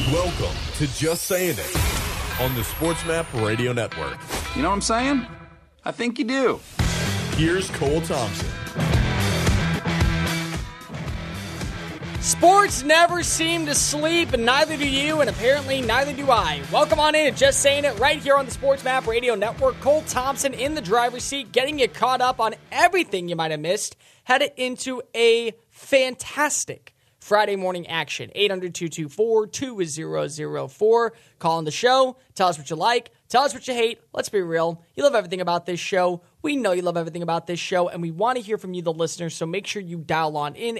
Welcome to Just Saying It on the SportsMap Radio Network. You know what I'm saying? I think you do. Here's Cole Thompson. Sports never seem to sleep, and neither do you, and apparently neither do I. Welcome on in to Just Saying It right here on the SportsMap Radio Network. Cole Thompson in the driver's seat, getting you caught up on everything you might have missed. Headed into a fantastic Friday morning action. 800-224-2004. Call on the show. Tell us what you like. Tell us what you hate. Let's be real. You love everything about this show. We know you love everything about this show, and we want to hear from you, the listeners, so make sure you dial on in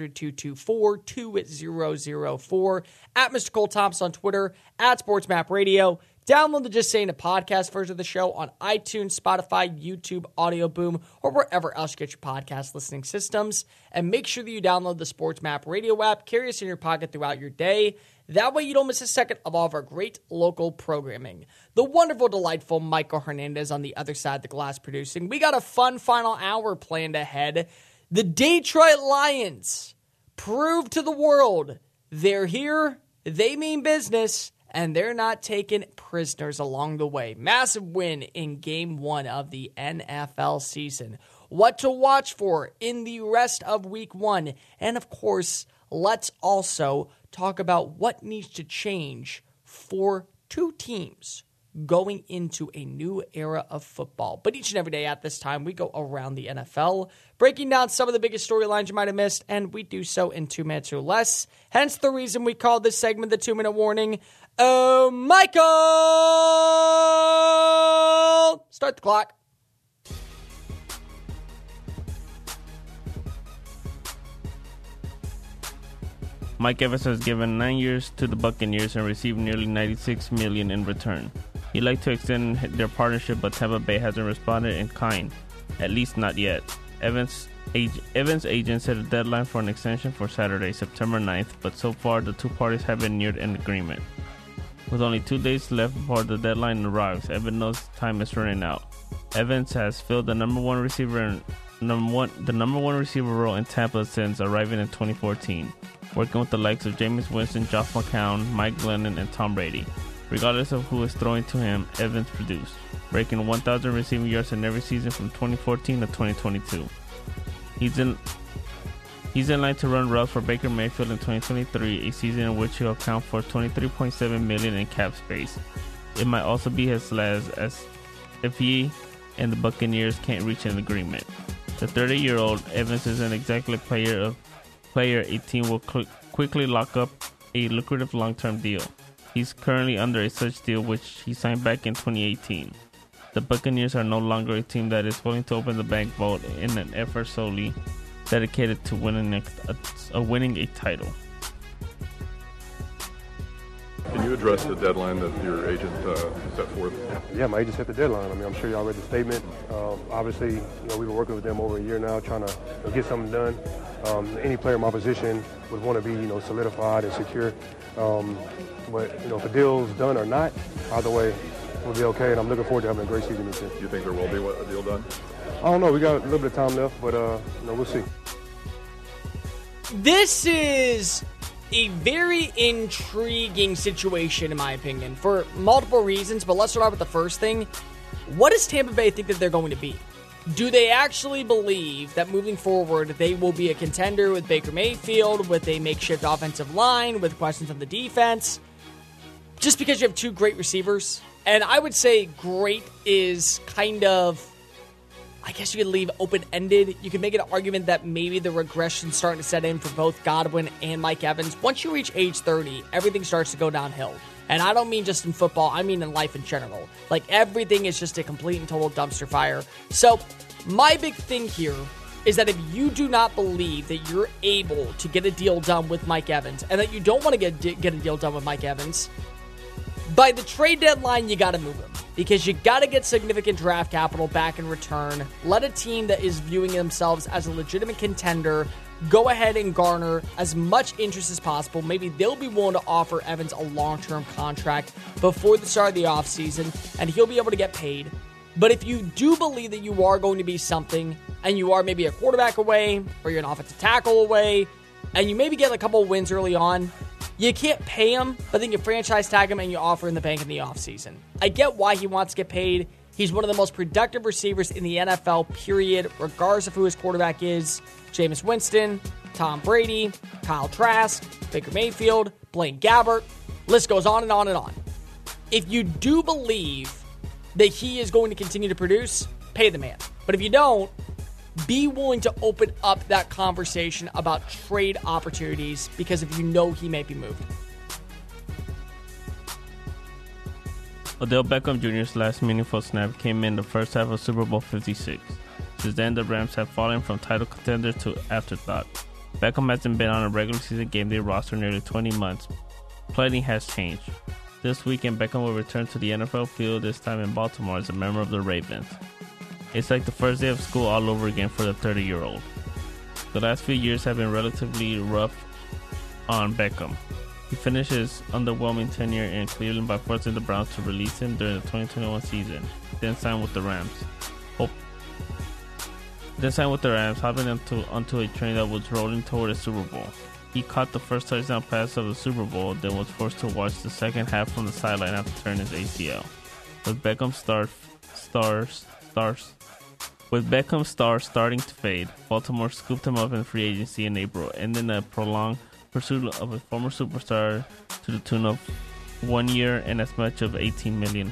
800-224-2004. At Mr. Cole Thompson on Twitter, at SportsMap Radio. Download the Just Saying It podcast version of the show on iTunes, Spotify, YouTube, Audio Boom, or wherever else you get your podcast listening systems. And make sure that you download the SportsMap Radio app. Carry us in your pocket throughout your day. That way you don't miss a second of all of our great local programming. The wonderful, delightful Michael Hernandez on the other side of the glass producing. We got a fun final hour planned ahead. The Detroit Lions prove to the world they're here, they mean business, and they're not taking prisoners along the way. Massive win in Game 1 of the NFL season. What to watch for in the rest of Week 1. And, of course, let's also talk about what needs to change for two teams going into a new era of football. But each and every day at this time, we go around the NFL, breaking down some of the biggest storylines you might have missed, and we do so in 2 minutes or less. Hence the reason we call this segment the 2-minute warning. Oh, Michael! Start the clock. Mike Evans has given 9 years to the Buccaneers and received nearly $96 million in return. He'd like to extend their partnership, but Tampa Bay hasn't responded in kind, at least not yet. Evans' agent set a deadline for an extension for Saturday, September 9th, but so far the two parties haven't neared an agreement. With only 2 days left before the deadline arrives, Evans knows time is running out. Evans has filled the number one receiver role in Tampa since arriving in 2014, working with the likes of Jameis Winston, Josh McCown, Mike Glennon, and Tom Brady. Regardless of who is throwing to him, Evans produced, breaking 1,000 receiving yards in every season from 2014 to 2022. He's in line to run routes for Baker Mayfield in 2023, a season in which he'll account for $23.7 million in cap space. It might also be his last, as if he and the Buccaneers can't reach an agreement. The 30-year-old Evans isn't exactly a player a team will quickly lock up a lucrative long-term deal. He's currently under a such deal, which he signed back in 2018. The Buccaneers are no longer a team that is willing to open the bank vault in an effort solely dedicated to winning a title. Can you address the deadline that your agent set forth? Yeah, my agent set the deadline. I mean, I'm sure y'all read the statement. Obviously, we've been working with them over a year now, trying to get something done. Any player in my position would want to be, solidified and secure. But if the deal's done or not, either way, we'll be okay. And I'm looking forward to having a great season this year. Do you think there will be a deal done? I don't know. We got a little bit of time left, but we'll see. This is a very intriguing situation, in my opinion, for multiple reasons. But let's start out with the first thing. What does Tampa Bay think that they're going to be? Do they actually believe that moving forward they will be a contender with Baker Mayfield, with a makeshift offensive line, with questions on the defense? Just because you have two great receivers? And I would say great is kind of, I guess you could leave open-ended. You could make an argument that maybe the regression's starting to set in for both Godwin and Mike Evans. Once you reach age 30, everything starts to go downhill. And I don't mean just in football, I mean in life in general. Like, everything is just a complete and total dumpster fire. So, my big thing here is that if you do not believe that you're able to get a deal done with Mike Evans, and that you don't want to get a deal done with Mike Evans, by the trade deadline, you got to move him. Because you got to get significant draft capital back in return. Let a team that is viewing themselves as a legitimate contender go ahead and garner as much interest as possible. Maybe they'll be willing to offer Evans a long-term contract before the start of the offseason, and he'll be able to get paid. But if you do believe that you are going to be something, and you are maybe a quarterback away, or you're an offensive tackle away, and you maybe get a couple wins early on, You can't pay him, but then you franchise tag him and you offer him the bank in the offseason. I get why he wants to get paid. He's one of the most productive receivers in the NFL, period, regardless of who his quarterback is. Jameis Winston, Tom Brady, Kyle Trask, Baker Mayfield, Blaine Gabbert. List goes on and on and on. If you do believe that he is going to continue to produce, pay the man. But if you don't, be willing to open up that conversation about trade opportunities because if you know he may be moved. Odell Beckham Jr.'s last meaningful snap came in the first half of Super Bowl 56. Since then, the Rams have fallen from title contender to afterthought. Beckham hasn't been on a regular season game day roster in nearly 20 months. Plenty has changed. This weekend, Beckham will return to the NFL field, this time in Baltimore as a member of the Ravens. It's like the first day of school all over again for the 30-year-old. The last few years have been relatively rough on Beckham. He finished his underwhelming tenure in Cleveland by forcing the Browns to release him during the 2021 season, then signed with the Rams. Hopping onto a train that was rolling toward a Super Bowl. He caught the first touchdown pass of the Super Bowl, then was forced to watch the second half from the sideline after tearing his ACL. With Beckham's star starting to fade, Baltimore scooped him up in free agency in April, ending a prolonged pursuit of a former superstar to the tune of 1 year and as much of $18 million.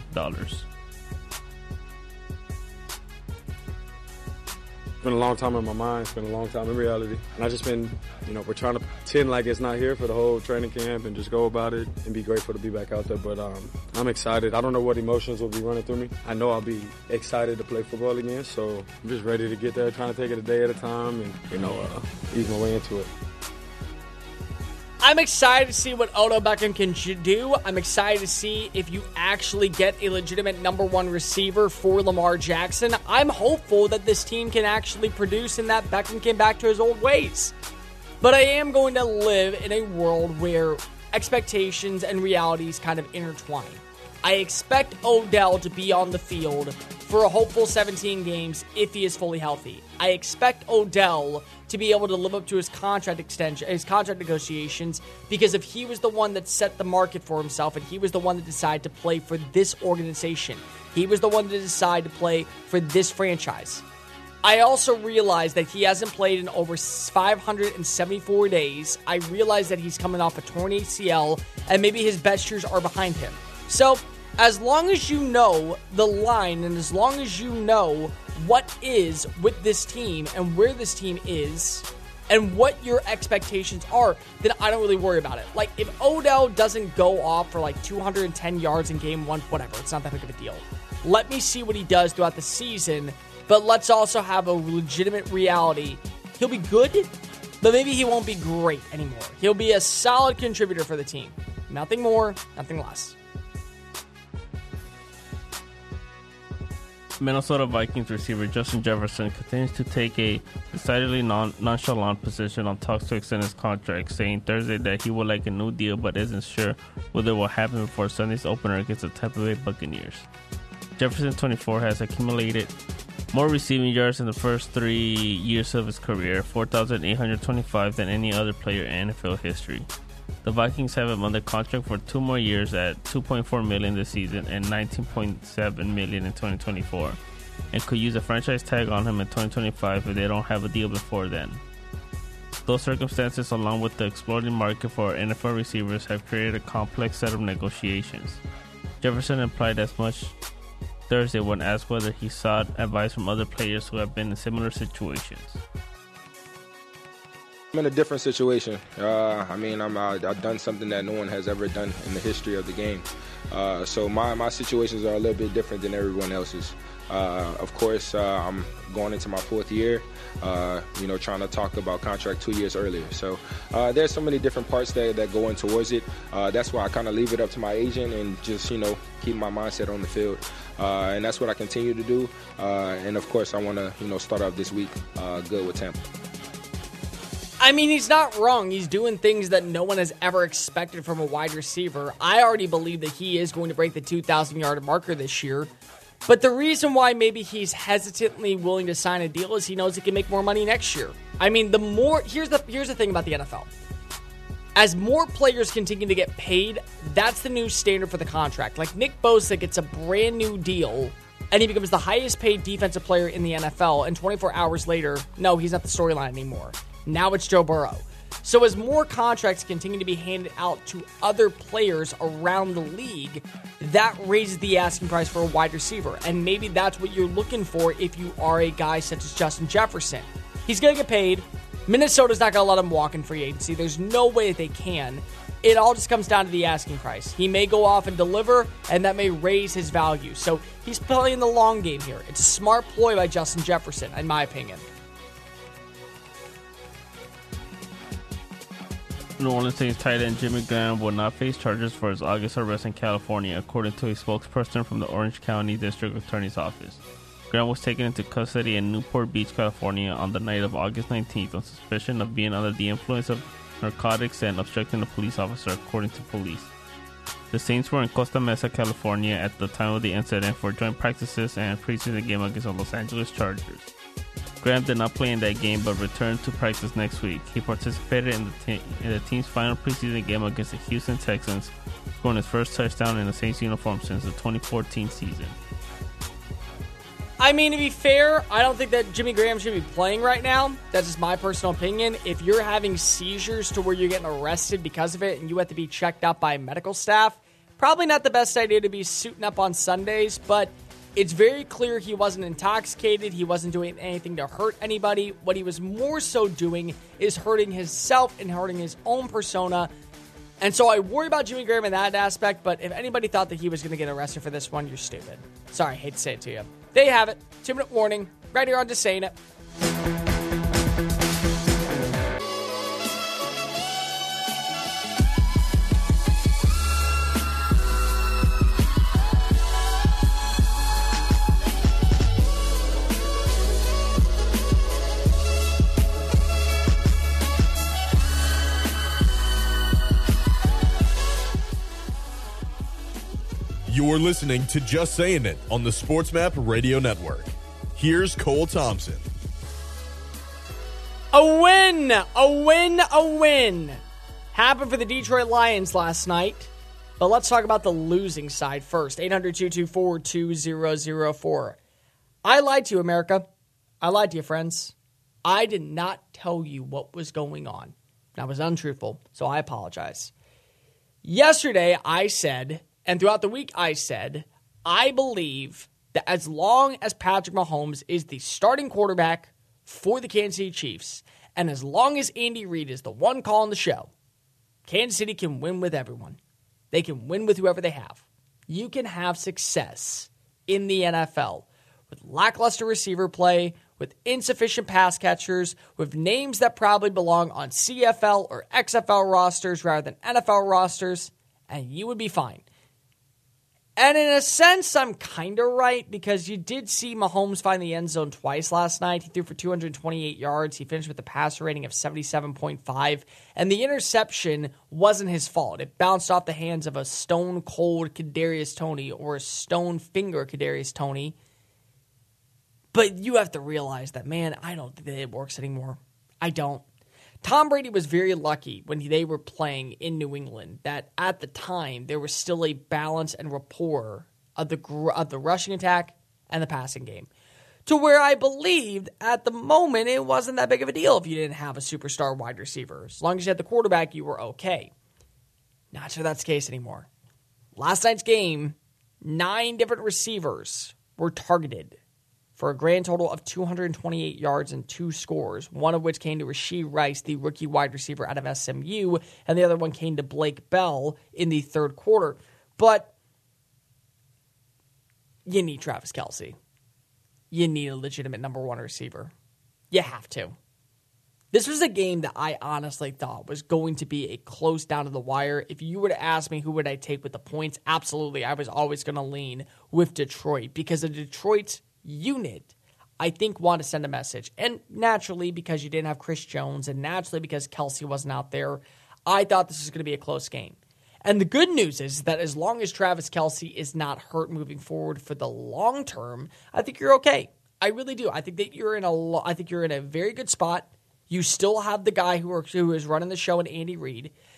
It's been a long time in my mind. It's been a long time in reality. And I just been, we're trying to pretend like it's not here for the whole training camp and just go about it and be grateful to be back out there. But I'm excited. I don't know what emotions will be running through me. I know I'll be excited to play football again. So I'm just ready to get there, trying to take it a day at a time and, ease my way into it. I'm excited to see what Odell Beckham can do. I'm excited to see if you actually get a legitimate number one receiver for Lamar Jackson. I'm hopeful that this team can actually produce and that Beckham can back to his old ways. But I am going to live in a world where expectations and realities kind of intertwine. I expect Odell to be on the field for a hopeful 17 games if he is fully healthy. I expect Odell to be able to live up to his contract extension, his contract negotiations, because if he was the one that set the market for himself and he was the one that decided to play for this organization, he was the one to decide to play for this franchise. I also realize that he hasn't played in over 574 days. I realize that he's coming off a torn ACL and maybe his best years are behind him. So, as long as you know the line and as long as you know what is with this team and where this team is and what your expectations are, then I don't really worry about it. Like, if Odell doesn't go off for like 210 yards in game one, whatever, it's not that big of a deal. Let me see what he does throughout the season, but let's also have a legitimate reality. He'll be good, but maybe he won't be great anymore. He'll be a solid contributor for the team. Nothing more, nothing less. Minnesota Vikings receiver Justin Jefferson continues to take a decidedly nonchalant position on talks to extend his contract, saying Thursday that he would like a new deal but isn't sure whether it will happen before Sunday's opener against the Tampa Bay Buccaneers. Jefferson, 24, has accumulated more receiving yards in the first 3 years of his career, 4,825, than any other player in NFL history. The Vikings have him under contract for 2 more years at $2.4 million this season and $19.7 million in 2024, and could use a franchise tag on him in 2025 if they don't have a deal before then. Those circumstances, along with the exploding market for NFL receivers, have created a complex set of negotiations. Jefferson implied as much Thursday when asked whether he sought advice from other players who have been in similar situations. I'm in a different situation. I've done something that no one has ever done in the history of the game. So my situations are a little bit different than everyone else's. Of course, I'm going into my 4th year, trying to talk about contract 2 years earlier. So there's so many different parts that go in towards it. That's why I kind of leave it up to my agent and just, keep my mindset on the field. And that's what I continue to do. And of course, I want to, start off this week good with Tampa. I mean, he's not wrong. He's doing things that no one has ever expected from a wide receiver. I already believe that he is going to break the 2,000-yard marker this year. But the reason why maybe he's hesitantly willing to sign a deal is he knows he can make more money next year. I mean, here's the thing about the NFL. As more players continue to get paid, that's the new standard for the contract. Like Nick Bosa gets a brand new deal, and he becomes the highest paid defensive player in the NFL, and 24 hours later, no, he's not the storyline anymore. Now it's Joe Burrow. So as more contracts continue to be handed out to other players around the league, that raises the asking price for a wide receiver. And maybe that's what you're looking for if you are a guy such as Justin Jefferson. He's going to get paid. Minnesota's not going to let him walk in free agency. There's no way that they can. It all just comes down to the asking price. He may go off and deliver, and that may raise his value. So he's playing the long game here. It's a smart ploy by Justin Jefferson, in my opinion. New Orleans Saints tight end Jimmy Graham will not face charges for his August arrest in California, according to a spokesperson from the Orange County District Attorney's Office. Graham was taken into custody in Newport Beach, California on the night of August 19th on suspicion of being under the influence of narcotics and obstructing a police officer, according to police. The Saints were in Costa Mesa, California at the time of the incident for joint practices and preseason game against the Los Angeles Chargers. Graham did not play in that game but returned to practice next week. He participated in the team's final preseason game against the Houston Texans, scoring his first touchdown in the Saints uniform since the 2014 season. I mean, to be fair, I don't think that Jimmy Graham should be playing right now. That's just my personal opinion. If you're having seizures to where you're getting arrested because of it and you have to be checked out by medical staff, probably not the best idea to be suiting up on Sundays, but it's very clear he wasn't intoxicated. He wasn't doing anything to hurt anybody. What he was more so doing is hurting himself and hurting his own persona. And so I worry about Jimmy Graham in that aspect, but if anybody thought that he was going to get arrested for this one, you're stupid. Sorry, I hate to say it to you. There you have it. 2-minute warning. Right here on Just Saying It. You're listening to Just Saying It on the SportsMap Radio Network. Here's Cole Thompson. A win! A win! A win! Happened for the Detroit Lions last night. But let's talk about the losing side first. 800-224-2004. I lied to you, America. I lied to you, friends. I did not tell you what was going on. I was untruthful, so I apologize. Yesterday, I said, and throughout the week, I said, I believe that as long as Patrick Mahomes is the starting quarterback for the Kansas City Chiefs, and as long as Andy Reid is the one calling the show, Kansas City can win with everyone. They can win with whoever they have. You can have success in the NFL with lackluster receiver play, with insufficient pass catchers, with names that probably belong on CFL or XFL rosters rather than NFL rosters, and you would be fine. And in a sense, I'm kind of right, because you did see Mahomes find the end zone twice last night. He threw for 228 yards. He finished with a passer rating of 77.5. And the interception wasn't his fault. It bounced off the hands of a stone-cold Kadarius Toney or a stone-finger Kadarius Toney. But you have to realize that, man, I don't think that it works anymore. I don't. Tom Brady was very lucky when they were playing in New England that at the time there was still a balance and rapport of the rushing attack and the passing game, to where I believed at the moment it wasn't that big of a deal if you didn't have a superstar wide receiver. As long as you had the quarterback, you were okay. Not sure that's the case anymore. Last night's game, 9 different receivers were targeted for a grand total of 228 yards and 2 scores, one of which came to Rashee Rice, the rookie wide receiver out of SMU, and the other one came to Blake Bell in the third quarter. But you need Travis Kelce. You need a legitimate number 1 receiver. You have to. This was a game that I honestly thought was going to be a close down to the wire. If you were to ask me who would I take with the points, absolutely, I was always going to lean with Detroit, because of Detroit's unit, I think, want to send a message. And naturally, because you didn't have Chris Jones, and naturally because Kelce wasn't out there, I thought this was going to be a close game. And the good news is that as long as Travis Kelce is not hurt moving forward for the long term, I think you're okay. I really do. I think that you're in a very good spot. You still have the guy who is running the show in Andy Reid.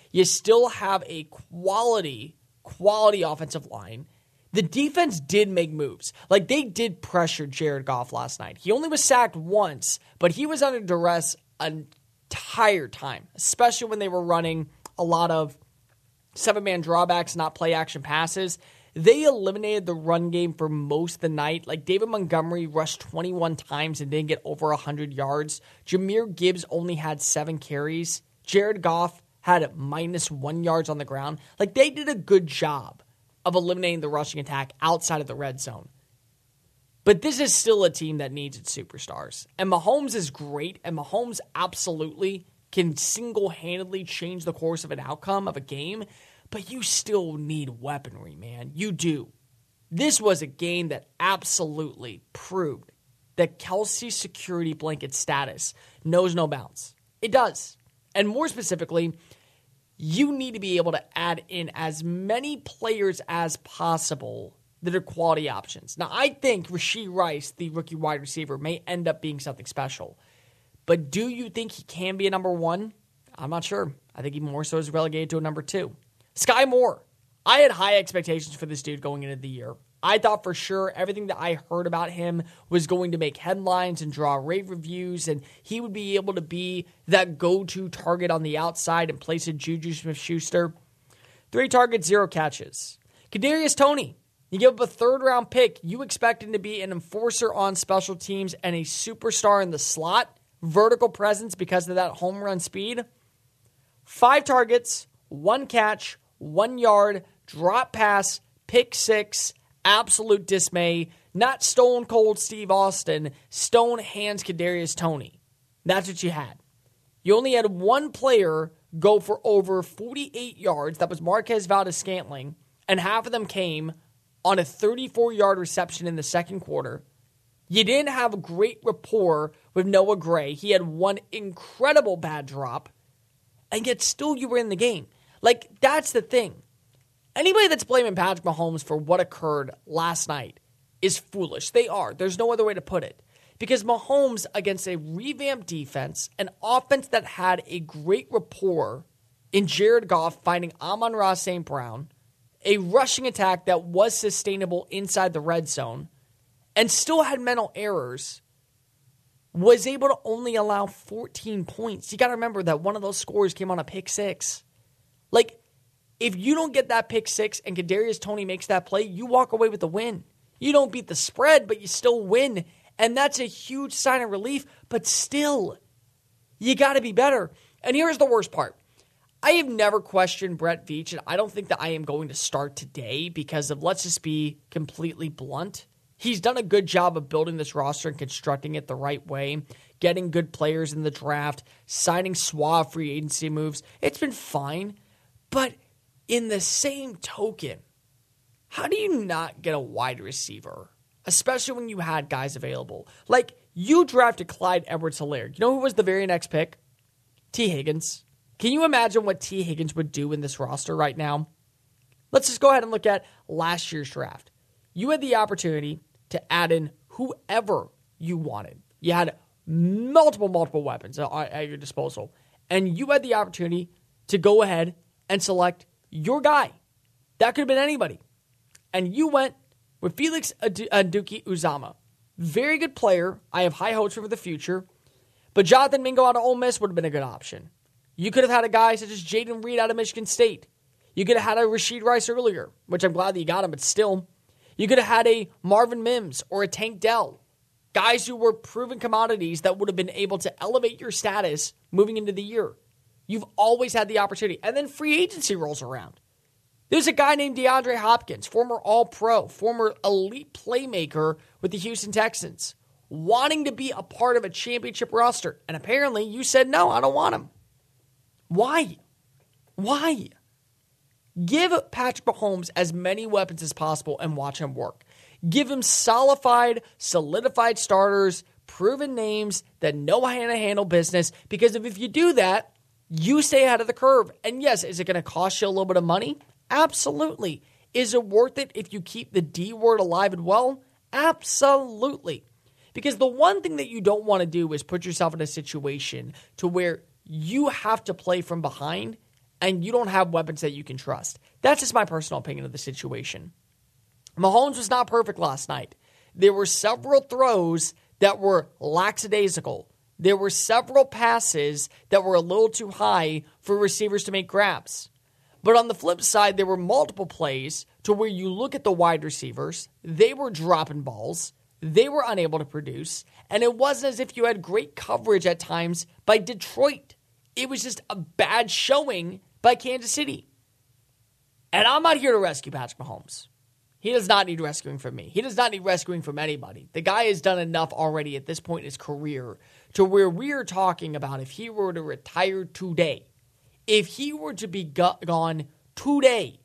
You still have a quality offensive line. The defense did make moves. Like, they did pressure Jared Goff last night. He only was sacked once, but he was under duress an entire time, especially when they were running a lot of 7-man drawbacks, not play-action passes. They eliminated the run game for most of the night. Like, David Montgomery rushed 21 times and didn't get over 100 yards. Jahmyr Gibbs only had 7 carries. Jared Goff had -1 yards on the ground. Like, they did a good job of eliminating the rushing attack outside of the red zone. But this is still a team that needs its superstars. And Mahomes is great, and Mahomes absolutely can single-handedly change the course of an outcome of a game, but you still need weaponry, man. You do. This was a game that absolutely proved that Kelsey's security blanket status knows no bounds. It does. And more specifically, you need to be able to add in as many players as possible that are quality options. Now, I think Rashee Rice, the rookie wide receiver, may end up being something special. But do you think he can be a number 1? I'm not sure. I think he more so is relegated to a number 2. Sky Moore. I had high expectations for this dude going into the year. I thought for sure everything that I heard about him was going to make headlines and draw rave reviews, and he would be able to be that go-to target on the outside in place of Juju Smith-Schuster. 3 targets, 0 catches. Kadarius Toney. You give up a 3rd-round pick. You expect him to be an enforcer on special teams and a superstar in the slot. Vertical presence because of that home run speed. 5 targets, 1 catch, 1 yard, drop pass, pick 6, absolute dismay. Not stone cold Steve Austin, stone hands Kadarius Toney. That's what you had. You only had 1 player go for over 48 yards. That was Marquez Valdes-Scantling, and half of them came on a 34-yard reception in the second quarter. You didn't have a great rapport with Noah Gray. He had 1 incredible bad drop, and yet still you were in the game. Like, that's the thing. Anybody that's blaming Patrick Mahomes for what occurred last night is foolish. They are. There's no other way to put it. Because Mahomes, against a revamped defense, an offense that had a great rapport in Jared Goff finding Amon-Ra St. Brown, a rushing attack that was sustainable inside the red zone, and still had mental errors, was able to only allow 14 points. You got to remember that one of those scores came on a pick 6. Like, if you don't get that pick 6 and Kadarius Toney makes that play, you walk away with the win. You don't beat the spread, but you still win. And that's a huge sign of relief. But still, you got to be better. And here's the worst part. I have never questioned Brett Veach, and I don't think that I am going to start today because of, let's just be completely blunt, he's done a good job of building this roster and constructing it the right way, getting good players in the draft, signing suave free agency moves. It's been fine. But in the same token, how do you not get a wide receiver, especially when you had guys available? Like, you drafted Clyde Edwards-Helaire. You know who was the very next pick? T. Higgins. Can you imagine what T. Higgins would do in this roster right now? Let's just go ahead and look at last year's draft. You had the opportunity to add in whoever you wanted. You had multiple weapons at your disposal. And you had the opportunity to go ahead and select your guy. That could have been anybody. And you went with Felix Anudike-Uzomah. Very good player. I have high hopes for the future. But Jonathan Mingo out of Ole Miss would have been a good option. You could have had a guy such as Jaden Reed out of Michigan State. You could have had a Rashee Rice earlier, which I'm glad that you got him, but still. You could have had a Marvin Mims or a Tank Dell. Guys who were proven commodities that would have been able to elevate your status moving into the year. You've always had the opportunity. And then free agency rolls around. There's a guy named DeAndre Hopkins, former All-Pro, former elite playmaker with the Houston Texans, wanting to be a part of a championship roster. And apparently you said, no, I don't want him. Why? Why? Give Patrick Mahomes as many weapons as possible and watch him work. Give him solidified starters, proven names that know how to handle business. Because if you do that, you stay ahead of the curve. And yes, is it going to cost you a little bit of money? Absolutely. Is it worth it if you keep the D word alive and well? Absolutely. Because the one thing that you don't want to do is put yourself in a situation to where you have to play from behind and you don't have weapons that you can trust. That's just my personal opinion of the situation. Mahomes was not perfect last night. There were several throws that were lackadaisical. There were several passes that were a little too high for receivers to make grabs. But on the flip side, there were multiple plays to where you look at the wide receivers, they were dropping balls, they were unable to produce, and it wasn't as if you had great coverage at times by Detroit. It was just a bad showing by Kansas City. And I'm not here to rescue Patrick Mahomes. He does not need rescuing from me. He does not need rescuing from anybody. The guy has done enough already at this point in his career to where we're talking about if he were to retire today, if he were to be gone today,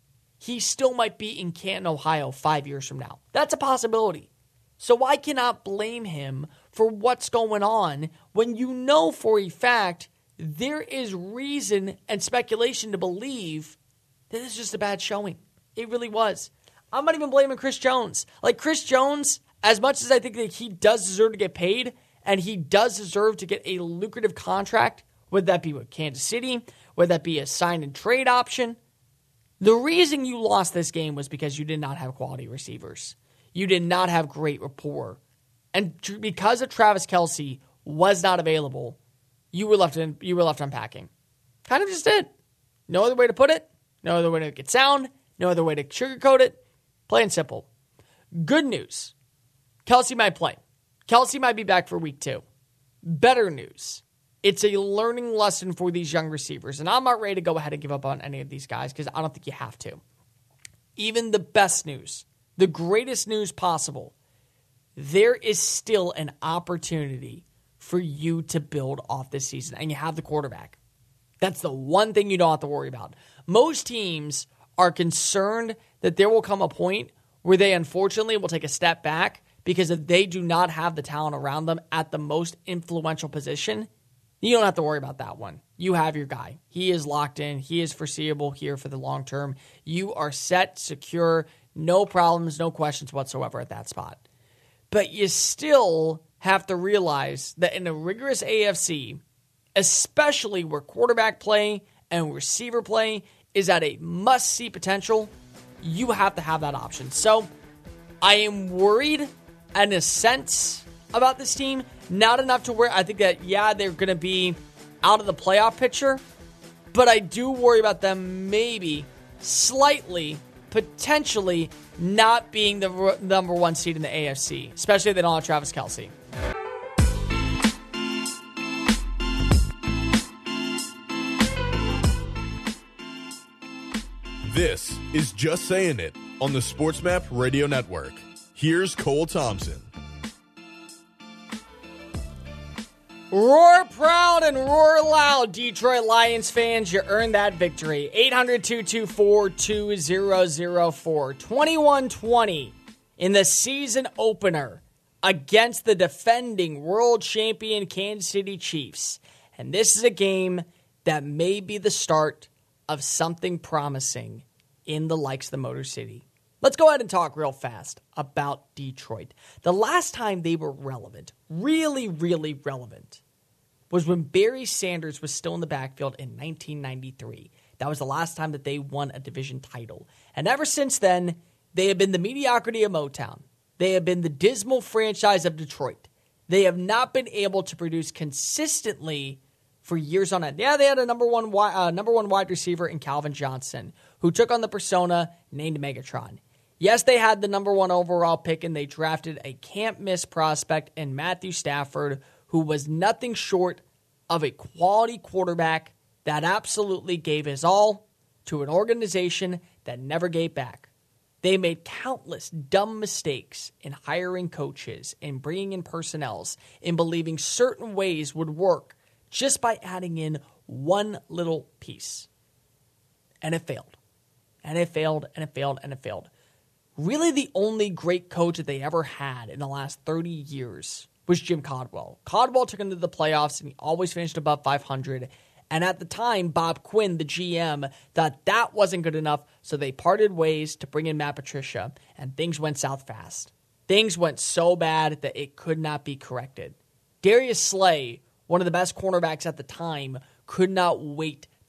he still might be in Canton, Ohio 5 years from now. That's a possibility. So I cannot blame him for what's going on when you know for a fact there is reason and speculation to believe that this is just a bad showing. It really was. I'm not even blaming Chris Jones. Like, Chris Jones, as much as I think that he does deserve to get paid and he does deserve to get a lucrative contract, whether that be with Kansas City, whether that be a sign and trade option, the reason you lost this game was because you did not have quality receivers. You did not have great rapport. And because of Travis Kelce was not available, you were left unpacking. Kind of just did. No other way to put it. No other way to make it sound. No other way to sugarcoat it. Plain and simple. Good news. Kelce might play. Kelce might be back for week 2. Better news. It's a learning lesson for these young receivers. And I'm not ready to go ahead and give up on any of these guys because I don't think you have to. Even the best news, the greatest news possible, there is still an opportunity for you to build off this season. And you have the quarterback. That's the one thing you don't have to worry about. Most teams are concerned that there will come a point where they unfortunately will take a step back because if they do not have the talent around them at the most influential position, you don't have to worry about that one. You have your guy. He is locked in. He is foreseeable here for the long term. You are set, secure, no problems, no questions whatsoever at that spot. But you still have to realize that in a rigorous AFC, especially where quarterback play and receiver play is at a must-see potential, you have to have that option. So I am worried in a sense about this team. Not enough to where I think that, yeah, they're going to be out of the playoff picture, but I do worry about them maybe slightly, potentially not being the number 1 seed in the AFC, especially if they don't have Travis Kelce. This is Just Saying It on the SportsMap Radio Network. Here's Cole Thompson. Roar proud and roar loud, Detroit Lions fans. You earned that victory. 800-224-2004. 21-20 in the season opener against the defending world champion Kansas City Chiefs. And this is a game that may be the start of something promising in the likes of the Motor City. Let's go ahead and talk real fast about Detroit. The last time they were relevant, really, really relevant, was when Barry Sanders was still in the backfield in 1993. That was the last time that they won a division title. And ever since then, they have been the mediocrity of Motown. They have been the dismal franchise of Detroit. They have not been able to produce consistently for years on end. Yeah, they had a number one wide receiver in Calvin Johnson, who took on the persona named Megatron. Yes, they had the number 1 overall pick, and they drafted a can't-miss prospect in Matthew Stafford, who was nothing short of a quality quarterback that absolutely gave his all to an organization that never gave back. They made countless dumb mistakes in hiring coaches, in bringing in personnels, in believing certain ways would work just by adding in one little piece. And it failed. And it failed, and it failed, and it failed. Really, the only great coach that they ever had in the last 30 years was Jim Caldwell. Caldwell took them to the playoffs, and he always finished above 500. And at the time, Bob Quinn, the GM, thought that wasn't good enough, so they parted ways to bring in Matt Patricia, and things went south fast. Things went so bad that it could not be corrected. Darius Slay, one of the best cornerbacks at the time, could not wait to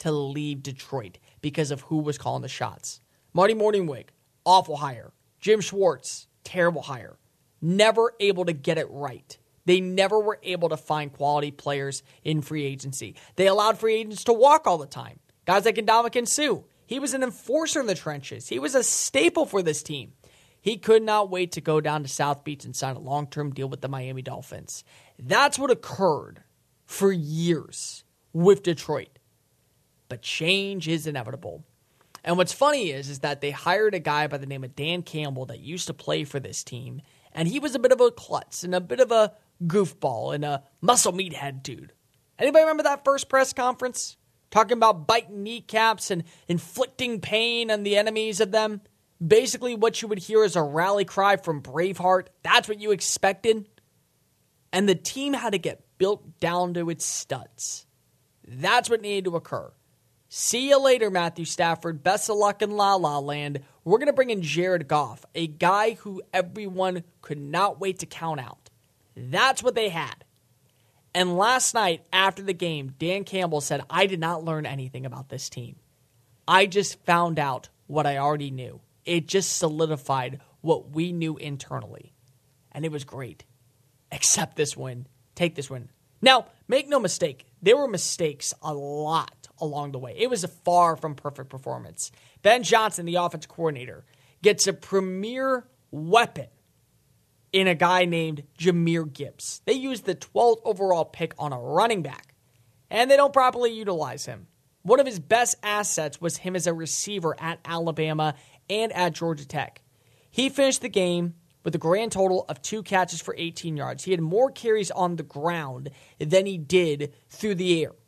to leave Detroit because of who was calling the shots. Marty Morningwig, awful hire. Jim Schwartz, terrible hire. Never able to get it right. They never were able to find quality players in free agency. They allowed free agents to walk all the time. Guys like Ndamukong Suh, he was an enforcer in the trenches. He was a staple for this team. He could not wait to go down to South Beach and sign a long-term deal with the Miami Dolphins. That's what occurred for years with Detroit. But change is inevitable. And what's funny is that they hired a guy by the name of Dan Campbell that used to play for this team, and he was a bit of a klutz and a bit of a goofball and a muscle meathead dude. Anybody remember that first press conference? Talking about biting kneecaps and inflicting pain on the enemies of them? Basically, what you would hear is a rally cry from Braveheart. That's what you expected. And the team had to get built down to its studs. That's what needed to occur. See you later, Matthew Stafford. Best of luck in La La Land. We're going to bring in Jared Goff, a guy who everyone could not wait to count out. That's what they had. And last night, after the game, Dan Campbell said, I did not learn anything about this team. I just found out what I already knew. It just solidified what we knew internally. And it was great. Accept this win. Take this win. Now, make no mistake, there were mistakes a lot along the way. It was a far from perfect performance. Ben Johnson, the offensive coordinator, gets a premier weapon in a guy named Jahmyr Gibbs. They used the 12th overall pick on a running back, and they don't properly utilize him. One of his best assets was him as a receiver at Alabama and at Georgia Tech. He finished the game with a grand total of 2 catches for 18 yards. He had more carries on the ground than he did through the air.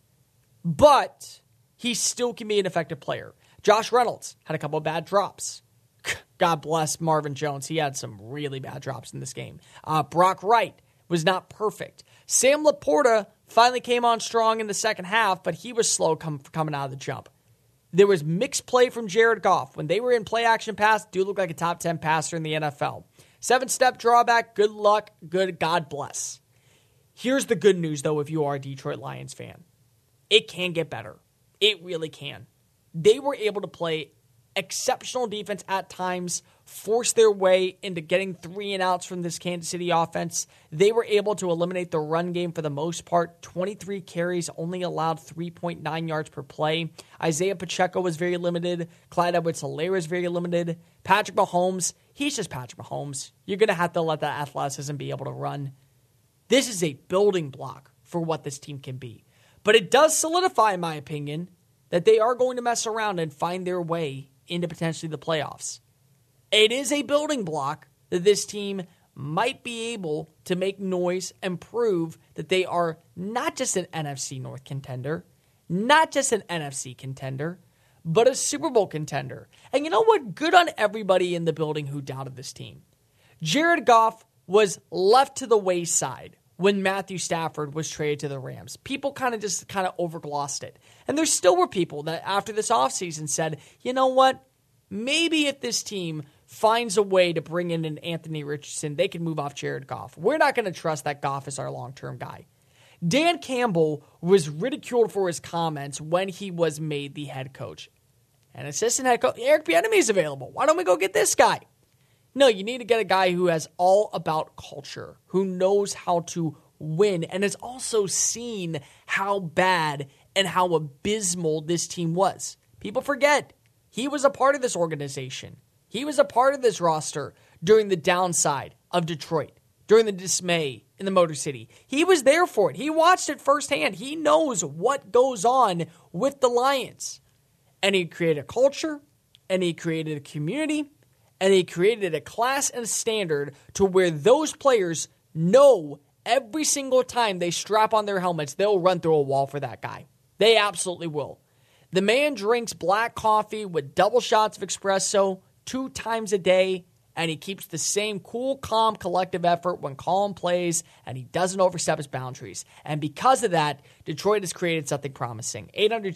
But he still can be an effective player. Josh Reynolds had a couple of bad drops. God bless Marvin Jones. He had some really bad drops in this game. Brock Wright was not perfect. Sam Laporta finally came on strong in the second half, but he was slow coming out of the jump. There was mixed play from Jared Goff. When they were in play-action pass, dude looked like a top 10 passer in the NFL. 7-step drawback, good luck, good God bless. Here's the good news, though, if you are a Detroit Lions fan. It can get better. It really can. They were able to play exceptional defense at times, force their way into getting 3-and-outs from this Kansas City offense. They were able to eliminate the run game for the most part. 23 carries, only allowed 3.9 yards per play. Isaiah Pacheco was very limited. Clyde Edwards-Helaire was very limited. Patrick Mahomes, he's just Patrick Mahomes. You're going to have to let that athleticism be able to run. This is a building block for what this team can be. But it does solidify, in my opinion, that they are going to mess around and find their way into potentially the playoffs. It is a building block that this team might be able to make noise and prove that they are not just an NFC North contender, not just an NFC contender, but a Super Bowl contender. And you know what? Good on everybody in the building who doubted this team. Jared Goff was left to the wayside when Matthew Stafford was traded to the Rams. People kind of overglossed it. And there still were people that after this offseason said, you know what? Maybe if this team finds a way to bring in an Anthony Richardson, they can move off Jared Goff. We're not going to trust that Goff is our long-term guy. Dan Campbell was ridiculed for his comments when he was made the head coach. And assistant head coach, Eric Bieniemy is available. Why don't we go get this guy? No, you need to get a guy who has all about culture, who knows how to win, and has also seen how bad and how abysmal this team was. People forget, he was a part of this organization. He was a part of this roster during the downside of Detroit, during the dismay in the Motor City. He was there for it. He watched it firsthand. He knows what goes on with the Lions. And he created a culture, and he created a community, and he created a class and a standard to where those players know every single time they strap on their helmets, they'll run through a wall for that guy. They absolutely will. The man drinks black coffee with double shots of espresso 2 times a day, and he keeps the same cool, calm, collective effort when calling plays, and he doesn't overstep his boundaries. And because of that, Detroit has created something promising.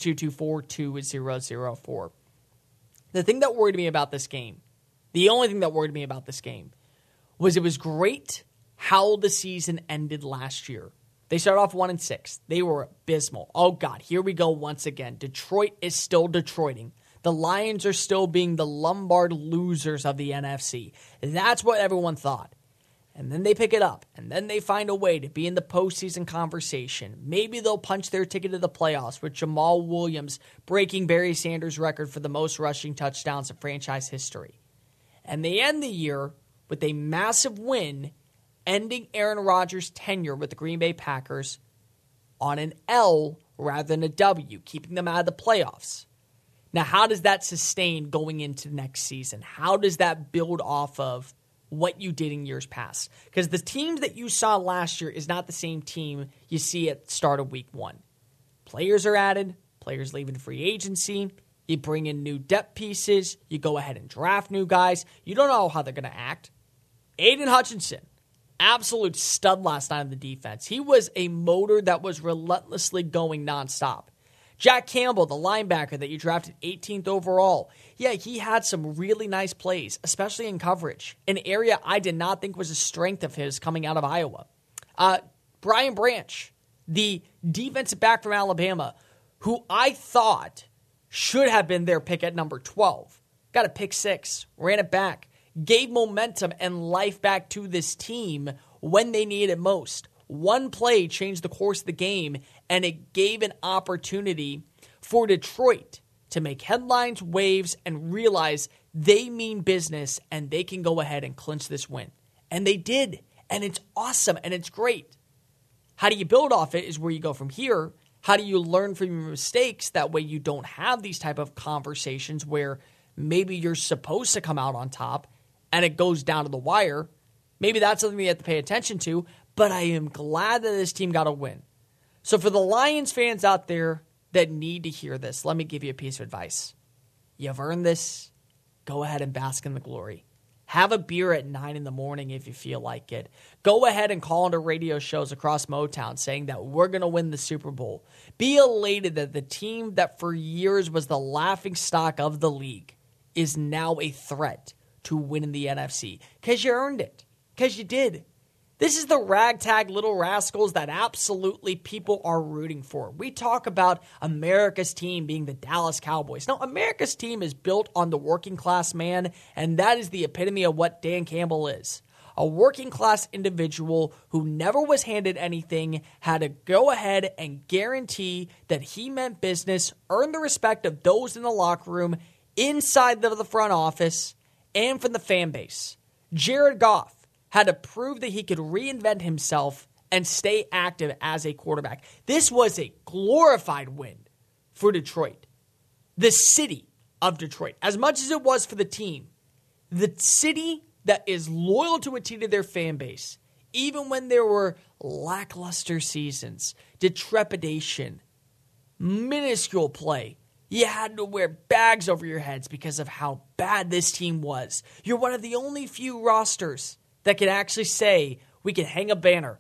800-224-2004. The thing that worried me about this game, the only thing that worried me about this game, was it was great how the season ended last year. They started off 1-6. They were abysmal. Oh, God, here we go once again. Detroit is still Detroiting. The Lions are still being the Lombard losers of the NFC. That's what everyone thought. And then they pick it up, and then they find a way to be in the postseason conversation. Maybe they'll punch their ticket to the playoffs with Jamal Williams breaking Barry Sanders' record for the most rushing touchdowns in franchise history. And they end the year with a massive win, ending Aaron Rodgers' tenure with the Green Bay Packers on an L rather than a W, keeping them out of the playoffs. Now, how does that sustain going into the next season? How does that build off of what you did in years past? Because the teams that you saw last year is not the same team you see at the start of week 1. Players are added, players leaving free agency, you bring in new depth pieces, you go ahead and draft new guys. You don't know how they're going to act. Aiden Hutchinson, absolute stud last night on the defense. He was a motor that was relentlessly going nonstop. Jack Campbell, the linebacker that you drafted 18th overall, yeah, he had some really nice plays, especially in coverage, an area I did not think was a strength of his coming out of Iowa. Brian Branch, the defensive back from Alabama, who I thought should have been their pick at number 12, got a pick 6, ran it back, gave momentum and life back to this team when they needed it most. One play changed the course of the game, and it gave an opportunity for Detroit to make headlines, waves, and realize they mean business and they can go ahead and clinch this win. And they did, and it's awesome, and it's great. How do you build off it is where you go from here. How do you learn from your mistakes? That way you don't have these type of conversations where maybe you're supposed to come out on top and it goes down to the wire. Maybe that's something we have to pay attention to, but I am glad that this team got a win. So for the Lions fans out there that need to hear this, let me give you a piece of advice. You've earned this. Go ahead and bask in the glory. Have a beer at 9 in the morning if you feel like it. Go ahead and call into radio shows across Motown saying that we're going to win the Super Bowl. Be elated that the team that for years was the laughingstock of the league is now a threat to winning the NFC. Because you earned it. Because you did. This is the ragtag little rascals that absolutely people are rooting for. We talk about America's team being the Dallas Cowboys. No, America's team is built on the working class man, and that is the epitome of what Dan Campbell is. A working class individual who never was handed anything, had to go ahead and guarantee that he meant business, earn the respect of those in the locker room, inside the front office, and from the fan base. Jared Goff had to prove that he could reinvent himself and stay active as a quarterback. This was a glorified win for Detroit. The city of Detroit, as much as it was for the team, the city that is loyal to a team to their fan base, even when there were lackluster seasons, trepidation, minuscule play, you had to wear bags over your heads because of how bad this team was. You're one of the only few rosters that can actually say we can hang a banner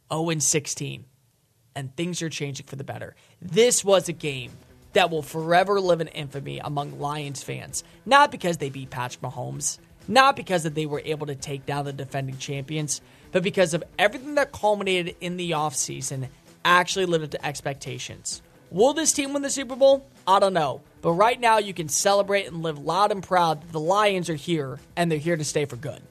0-16, and things are changing for the better. This was a game that will forever live in infamy among Lions fans, not because they beat Patrick Mahomes, not because that they were able to take down the defending champions, but because of everything that culminated in the offseason actually lived up to expectations. Will this team win the Super Bowl? I don't know. But right now you can celebrate and live loud and proud that the Lions are here, and they're here to stay for good.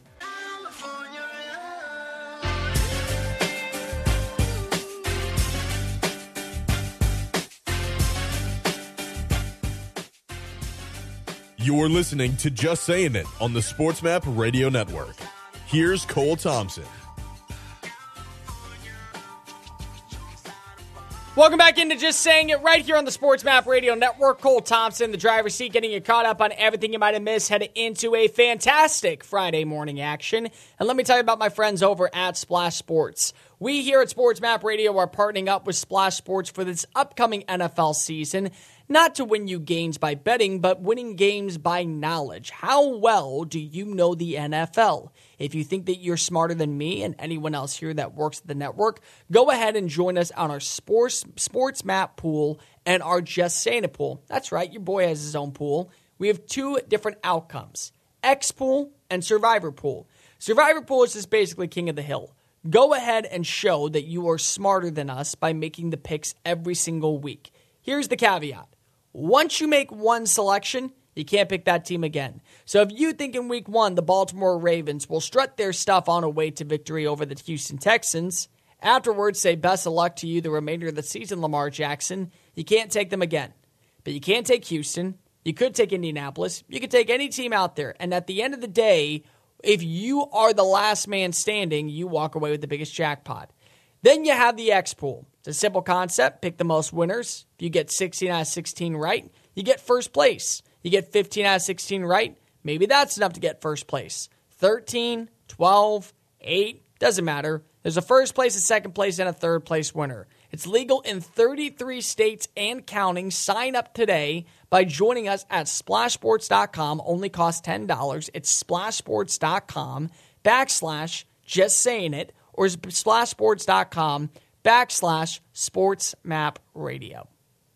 You're listening to Just Saying It on the SportsMap Radio Network. Here's Cole Thompson. Welcome back into Just Saying It right here on the SportsMap Radio Network. Cole Thompson, the driver's seat, getting you caught up on everything you might have missed heading into a fantastic Friday morning action. And let me tell you about my friends over at Splash Sports. We here at SportsMap Radio are partnering up with Splash Sports for this upcoming NFL season. Not to win you games by betting, but winning games by knowledge. How well do you know the NFL? If you think that you're smarter than me and anyone else here that works at the network, go ahead and join us on our sports map pool and our Just Saying It pool. That's right, your boy has his own pool. We have two different outcomes, X pool and Survivor pool. Survivor pool is just basically king of the hill. Go ahead and show that you are smarter than us by making the picks every single week. Here's the caveat. Once you make one selection, you can't pick that team again. So if you think in week 1 the Baltimore Ravens will strut their stuff on a way to victory over the Houston Texans, afterwards say best of luck to you the remainder of the season, Lamar Jackson, you can't take them again. But you can't take Houston. You could take Indianapolis. You could take any team out there. And at the end of the day, if you are the last man standing, you walk away with the biggest jackpot. Then you have the X pool. It's a simple concept. Pick the most winners. If you get 16 out of 16 right, you get first place. You get 15 out of 16 right, maybe that's enough to get first place. 13, 12, 8, doesn't matter. There's a first place, a second place, and a third place winner. It's legal in 33 states and counting. Sign up today by joining us at splashsports.com. Only costs $10. It's splashsports.com/justsayingit or splashsports.com/sportsmapradio.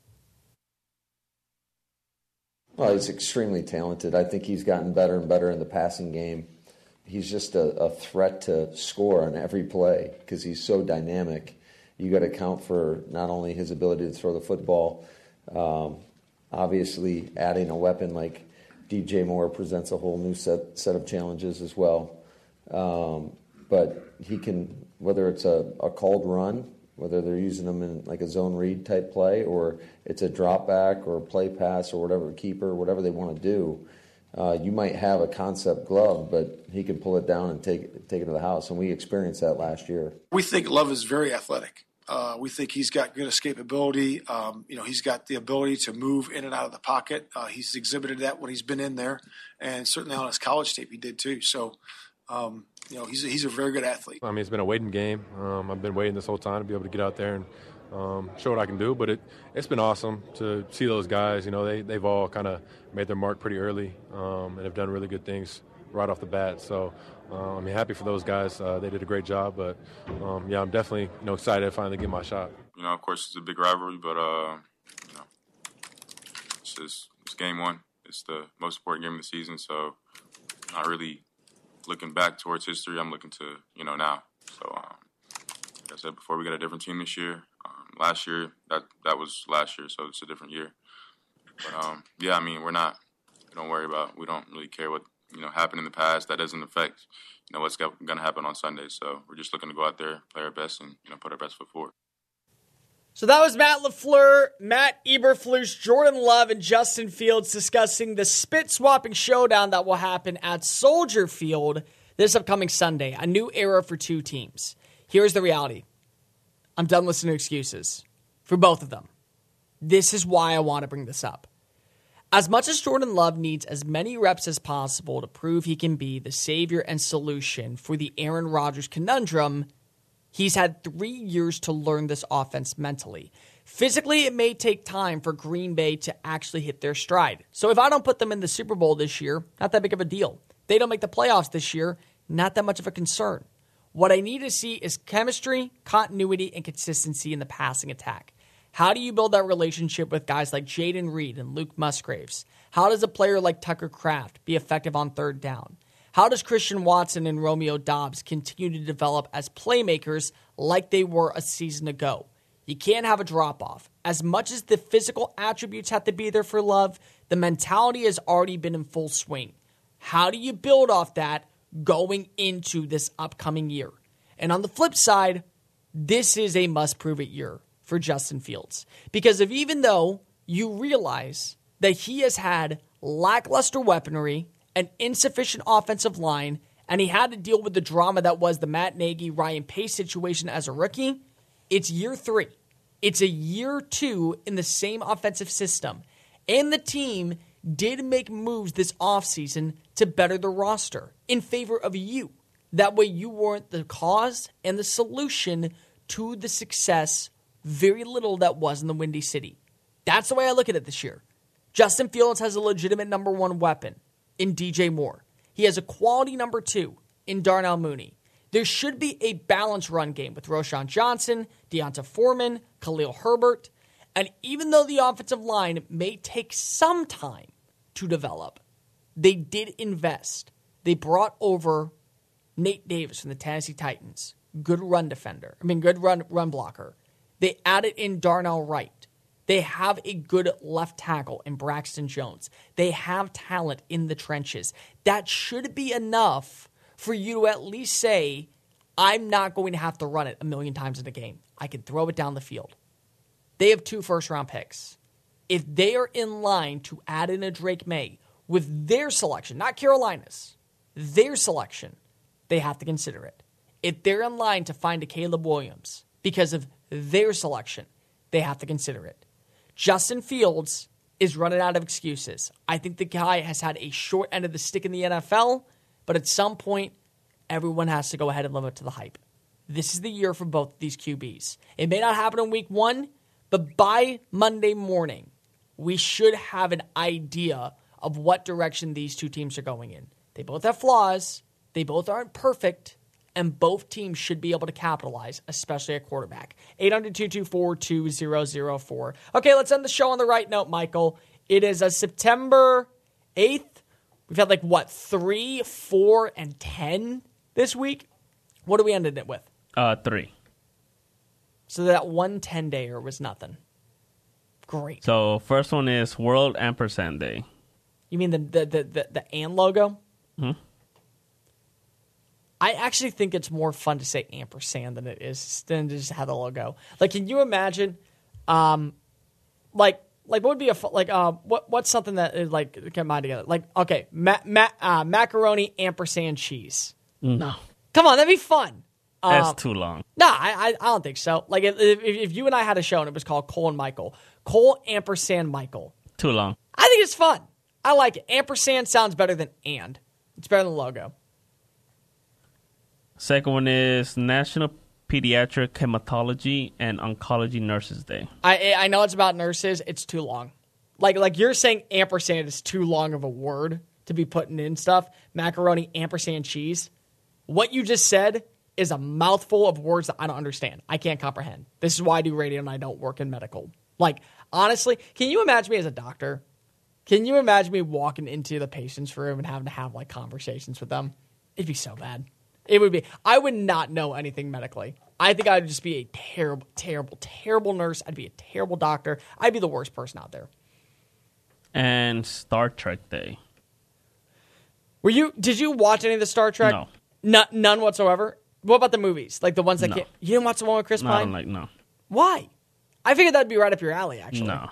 Well, he's extremely talented. I think he's gotten better and better in the passing game. He's just a threat to score on every play because he's so dynamic. You got to account for not only his ability to throw the football, obviously adding a weapon like DJ Moore presents a whole new set of challenges as well. But he can, whether it's a called run, whether they're using them in like a zone read type play or it's a drop back or a play pass or whatever, keeper, whatever they want to do, you might have a concept glove, but he can pull it down and take it to the house. And we experienced that last year. We think Love is very athletic. We think he's got good escapability. He's got the ability to move in and out of the pocket. He's exhibited that when he's been in there, and certainly on his college tape he did too. So, he's a very good athlete. I mean, it's been a waiting game. I've been waiting this whole time to be able to get out there and show what I can do. But it's been awesome to see those guys. You know, they've all kind of made their mark pretty early and have done really good things right off the bat. So, happy for those guys. They did a great job. But, I'm definitely, excited to finally get my shot. Of course, it's a big rivalry, but, it's game one. It's the most important game of the season, so not really looking back towards history. I'm looking to, now. So, like I said before, we got a different team this year. Last year, that was last year, so it's a different year. But, we don't worry about, we don't really care what, happened in the past. That doesn't affect, what's going to happen on Sunday. So we're just looking to go out there, play our best, and, put our best foot forward. So that was Matt LaFleur, Matt Eberflus, Jordan Love, and Justin Fields discussing the spit-swapping showdown that will happen at Soldier Field this upcoming Sunday. A new era for two teams. Here's the reality. I'm done listening to excuses for both of them. This is why I want to bring this up. As much as Jordan Love needs as many reps as possible to prove he can be the savior and solution for the Aaron Rodgers conundrum, he's had 3 years to learn this offense mentally. Physically, it may take time for Green Bay to actually hit their stride. So if I don't put them in the Super Bowl this year, not that big of a deal. They don't make the playoffs this year, not that much of a concern. What I need to see is chemistry, continuity, and consistency in the passing attack. How do you build that relationship with guys like Jaden Reed and Luke Musgraves? How does a player like Tucker Kraft be effective on third down? How does Christian Watson and Romeo Doubs continue to develop as playmakers like they were a season ago? You can't have a drop-off. As much as the physical attributes have to be there for Love, the mentality has already been in full swing. How do you build off that going into this upcoming year? And on the flip side, this is a must-prove-it year for Justin Fields. Because even though you realize that he has had lackluster weaponry, an insufficient offensive line, and he had to deal with the drama that was the Matt Nagy, Ryan Pace situation as a rookie, it's year 3. It's a year 2 in the same offensive system. And the team did make moves this offseason to better the roster in favor of you. That way you weren't the cause and the solution to the success, very little that was in the Windy City. That's the way I look at it this year. Justin Fields has a legitimate number 1 weapon in DJ Moore. He has a quality number 2 in Darnell Mooney. There should be a balanced run game with Roschon Johnson, Deonta Foreman, Khalil Herbert, and even though the offensive line may take some time to develop, they did invest. They brought over Nate Davis from the Tennessee Titans. good run defender. Good run blocker. They added in Darnell Wright. They have a good left tackle in Braxton Jones. They have talent in the trenches. That should be enough for you to at least say, I'm not going to have to run it a million times in a game. I can throw it down the field. They have 2 first-round picks. If they are in line to add in a Drake May with their selection, not Carolina's, their selection, they have to consider it. If they're in line to find a Caleb Williams because of their selection, they have to consider it. Justin Fields is running out of excuses. I think the guy has had a short end of the stick in the NFL, but at some point, everyone has to go ahead and live up to the hype. This is the year for both of these QBs. It may not happen in week 1, but by Monday morning, we should have an idea of what direction these two teams are going in. They both have flaws. They both aren't perfect. And both teams should be able to capitalize, especially at quarterback. 800-224-2004. Okay, let's end the show on the right note, Michael. It is a September 8th. We've had 3, 4, and 10 this week. What do we ended it with? 3. So that 1 10-dayer was nothing. Great. So first one is World Ampersand Day. You mean the and logo? Mm-hmm. I actually think it's more fun to say ampersand than it is than to just have the logo. Can you imagine, what would be what's something that is combined together? Macaroni ampersand cheese. No, come on, that'd be fun. That's too long. No, I don't think so. If you and I had a show and it was called Cole and Michael, Cole ampersand Michael. Too long. I think it's fun. I like it. Ampersand sounds better than and. It's better than the logo. Second one is National Pediatric Hematology and Oncology Nurses Day. I know it's about nurses. It's too long. Like you're saying ampersand is too long of a word to be putting in stuff. Macaroni, ampersand, cheese. What you just said is a mouthful of words that I don't understand. I can't comprehend. This is why I do radio and I don't work in medical. Honestly, can you imagine me as a doctor? Can you imagine me walking into the patient's room and having to have conversations with them? It'd be so bad. It would be. I would not know anything medically. I think I would just be a terrible, terrible, terrible nurse. I'd be a terrible doctor. I'd be the worst person out there. And Star Trek Day. Did you watch any of the Star Trek? No. None whatsoever? What about the movies? The ones that can't... You didn't watch the one with Chris Pine? No. Why? I figured that'd be right up your alley, actually. No.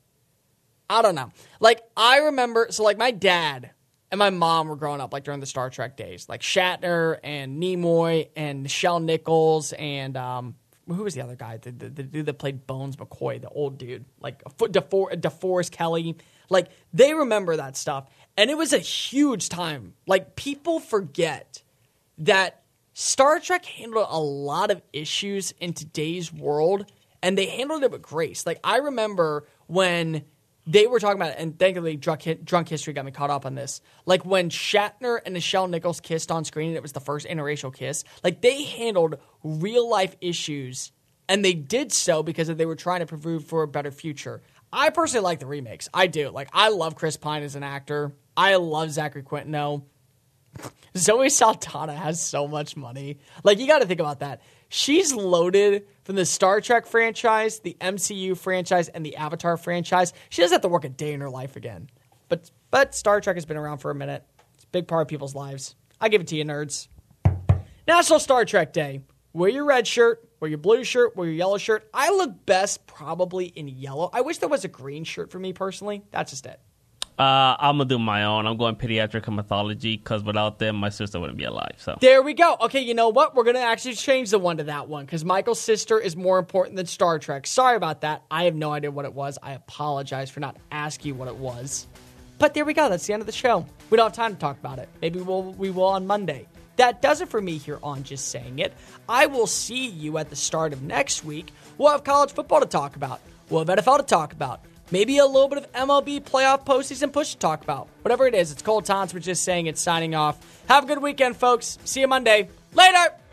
I don't know. I remember... So, my dad... and my mom were growing up during the Star Trek days, Shatner and Nimoy and Nichelle Nichols and who was the other guy? The dude that played Bones McCoy, the old dude, DeForest Kelly. They remember that stuff, and it was a huge time. People forget that Star Trek handled a lot of issues in today's world, and they handled it with grace. I remember when they were talking about it, and thankfully Drunk History got me caught up on this. When Shatner and Nichelle Nichols kissed on screen, and it was the first interracial kiss, they handled real-life issues, and they did so because they were trying to prove for a better future. I personally like the remakes. I do. I love Chris Pine as an actor. I love Zachary Quinto. Zoe Saldana has so much money. You got to think about that. She's loaded from the Star Trek franchise, the MCU franchise, and the Avatar franchise. She doesn't have to work a day in her life again. But Star Trek has been around for a minute. It's a big part of people's lives. I give it to you, nerds. National Star Trek Day. Wear your red shirt, wear your blue shirt, wear your yellow shirt. I look best probably in yellow. I wish there was a green shirt for me personally. That's just it. I'm going to do my own. I'm going pediatric hematology because without them, my sister wouldn't be alive. So there we go. Okay, you know what? We're going to actually change the one to that one because Michael's sister is more important than Star Trek. Sorry about that. I have no idea what it was. I apologize for not asking you what it was. But there we go. That's the end of the show. We don't have time to talk about it. Maybe we will on Monday. That does it for me here on Just Saying It. I will see you at the start of next week. We'll have college football to talk about. We'll have NFL to talk about. Maybe a little bit of MLB playoff postseason push to talk about. Whatever it is, it's Cole Tons. We're Just Saying It, signing off. Have a good weekend, folks. See you Monday. Later!